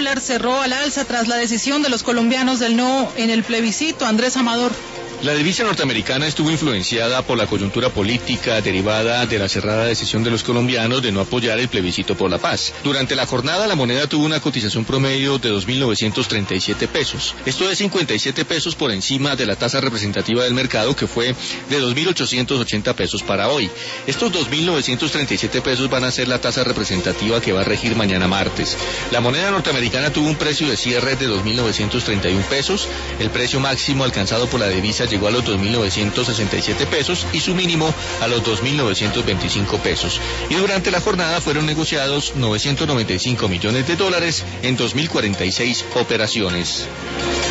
dólar cerró al alza tras la decisión de los colombianos del no en el plebiscito. Andrés Amador. La divisa norteamericana estuvo influenciada por la coyuntura política derivada de la cerrada decisión de los colombianos de no apoyar el plebiscito por la paz. Durante la jornada, la moneda tuvo una cotización promedio de 2.937 pesos. Esto es 57 pesos por encima de la tasa representativa del mercado, que fue de 2.880 pesos para hoy. Estos 2.937 pesos van a ser la tasa representativa que va a regir mañana martes. La moneda norteamericana tuvo un precio de cierre de 2.931 pesos. El precio máximo alcanzado por la divisa llegó a los 2.967 pesos y su mínimo a los 2.925 pesos. Y durante la jornada fueron negociados 995 millones de dólares en 2.046 operaciones.